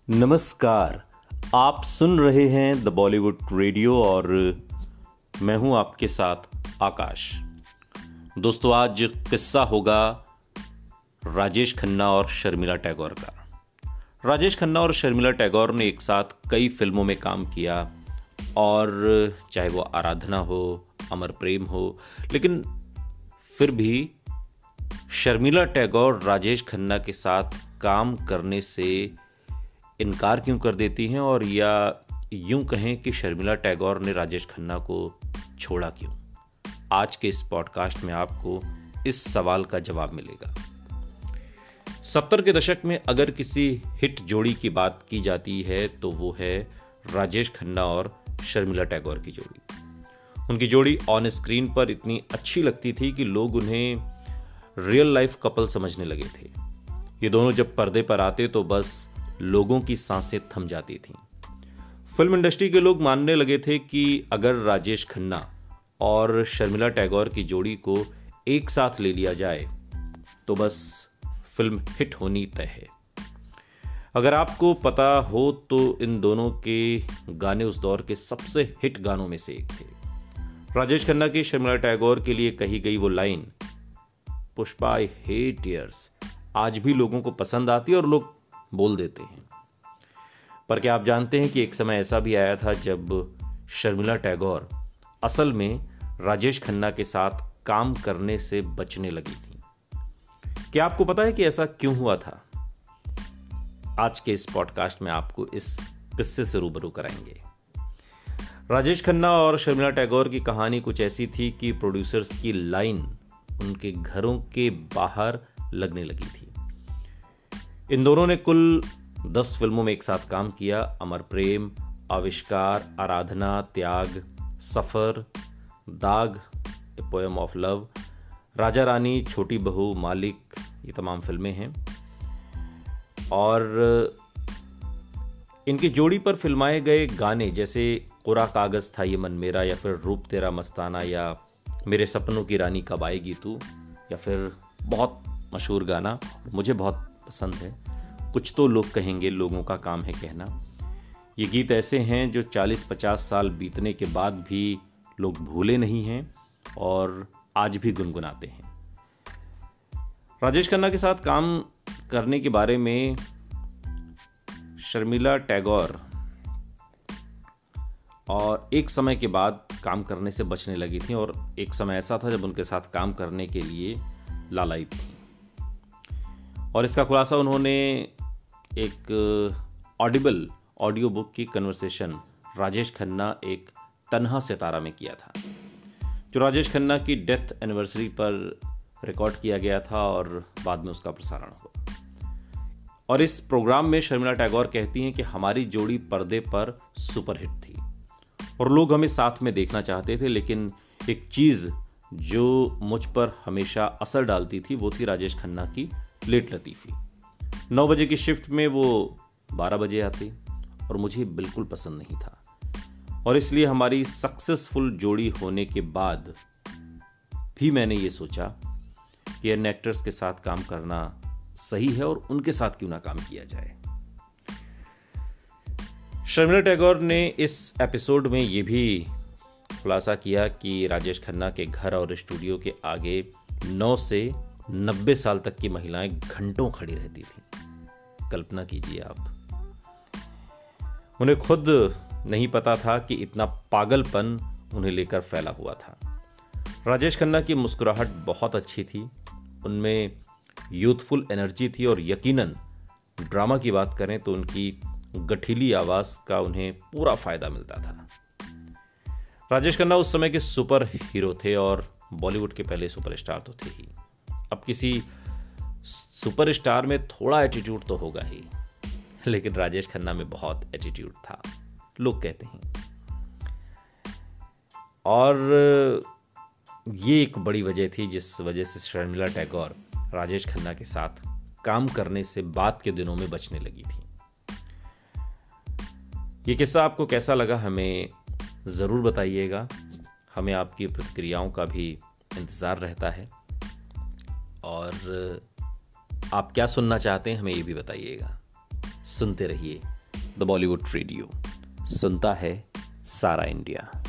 नमस्कार। आप सुन रहे हैं द बॉलीवुड रेडियो और मैं हूं आपके साथ आकाश। दोस्तों, आज किस्सा होगा राजेश खन्ना और शर्मिला टैगोर का। राजेश खन्ना और शर्मिला टैगोर ने एक साथ कई फिल्मों में काम किया और चाहे वो आराधना हो, अमर प्रेम हो, लेकिन फिर भी शर्मिला टैगोर राजेश खन्ना के साथ काम करने से इनकार क्यों कर देती हैं, और या यूं कहें कि शर्मिला टैगोर ने राजेश खन्ना को छोड़ा क्यों। आज के इस पॉडकास्ट में आपको इस सवाल का जवाब मिलेगा। 70 के दशक में अगर किसी हिट जोड़ी की बात की जाती है तो वो है राजेश खन्ना और शर्मिला टैगोर की जोड़ी। उनकी जोड़ी ऑन स्क्रीन पर इतनी अच्छी लगती थी कि लोग उन्हें रियल लाइफ कपल समझने लगे थे। ये दोनों जब पर्दे पर आते तो बस लोगों की सांसें थम जाती थीं। फिल्म इंडस्ट्री के लोग मानने लगे थे कि अगर राजेश खन्ना और शर्मिला टैगोर की जोड़ी को एक साथ ले लिया जाए तो बस फिल्म हिट होनी तय है। अगर आपको पता हो तो इन दोनों के गाने उस दौर के सबसे हिट गानों में से एक थे। राजेश खन्ना की शर्मिला टैगोर के लिए कही गई वो line, Pushpa I hate tears, आज भी लोगों को पसंद आती है और लोग बोल देते हैं। पर क्या आप जानते हैं कि एक समय ऐसा भी आया था जब शर्मिला टैगोर असल में राजेश खन्ना के साथ काम करने से बचने लगी थी। क्या आपको पता है कि ऐसा क्यों हुआ था? आज के इस पॉडकास्ट में आपको इस किस्से से रूबरू कराएंगे। राजेश खन्ना और शर्मिला टैगोर की कहानी कुछ ऐसी थी कि प्रोड्यूसर्स की लाइन उनके घरों के बाहर लगने लगी थी। इन दोनों ने कुल 10 फिल्मों में एक साथ काम किया। अमर प्रेम, आविष्कार, आराधना, Tyag, Safar, Daag, a poem of love, Raja Rani, Chhoti Bahu, मालिक, ये तमाम फिल्में हैं। और इनकी जोड़ी पर फिल्माए गए गाने जैसे कोरा कागज था ये मन मेरा, या फिर रूप तेरा मस्ताना, या मेरे सपनों की रानी कब आएगी तू, या फिर बहुत मशहूर गाना मुझे बहुत पसंद है, कुछ तो लोग कहेंगे लोगों का काम है कहना। ये गीत ऐसे हैं जो 40-50 साल बीतने के बाद भी लोग भूले नहीं हैं और आज भी गुनगुनाते हैं। राजेश खन्ना के साथ काम करने के बारे में शर्मिला टैगोर और एक समय के बाद काम करने से बचने लगी थी, और एक समय ऐसा था जब उनके साथ काम करने के लिए लालायित थी। और इसका खुलासा उन्होंने एक ऑडिबल ऑडियो बुक की कन्वर्सेशन राजेश खन्ना एक तन्हा सितारा में किया था, जो राजेश खन्ना की डेथ एनिवर्सरी पर रिकॉर्ड किया गया था और बाद में उसका प्रसारण हुआ। और इस प्रोग्राम में शर्मिला टैगोर कहती हैं कि हमारी जोड़ी पर्दे पर सुपरहिट थी और लोग हमें साथ में देखना चाहते थे, लेकिन एक चीज़ जो मुझ पर हमेशा असर डालती थी वो थी राजेश खन्ना की लेट लतीफ़ी। 9 बजे की शिफ्ट में वो 12 बजे आती और मुझे बिल्कुल पसंद नहीं था, और इसलिए हमारी सक्सेसफुल जोड़ी होने के बाद भी मैंने ये सोचा कि अन्य एक्टर्स के साथ काम करना सही है और उनके साथ क्यों ना काम किया जाए। शर्मिला टैगोर ने इस एपिसोड में ये भी खुलासा किया कि राजेश खन्ना के घर और स्टूडियो के आगे 9 से 90 साल तक की महिलाएं घंटों खड़ी रहती थी। कल्पना कीजिए आप। उन्हें खुद नहीं पता था कि इतना पागलपन उन्हें लेकर फैला हुआ था। राजेश खन्ना की मुस्कुराहट बहुत अच्छी थी, उनमें यूथफुल एनर्जी थी, और यकीनन ड्रामा की बात करें तो उनकी गठीली आवाज का उन्हें पूरा फायदा मिलता था। राजेश खन्ना उस समय के सुपर हीरो थे और बॉलीवुड के पहले सुपरस्टार तो थे ही। अब किसी सुपरस्टार में थोड़ा एटीट्यूड तो होगा ही, लेकिन राजेश खन्ना में बहुत एटीट्यूड था, लोग कहते हैं। और ये एक बड़ी वजह थी जिस वजह से शर्मिला टैगोर राजेश खन्ना के साथ काम करने से बाद के दिनों में बचने लगी थी। ये किस्सा आपको कैसा लगा हमें ज़रूर बताइएगा। हमें आपकी प्रतिक्रियाओं का भी इंतज़ार रहता है, और आप क्या सुनना चाहते हैं हमें ये भी बताइएगा। सुनते रहिए द बॉलीवुड रेडियो, सुनता है सारा इंडिया।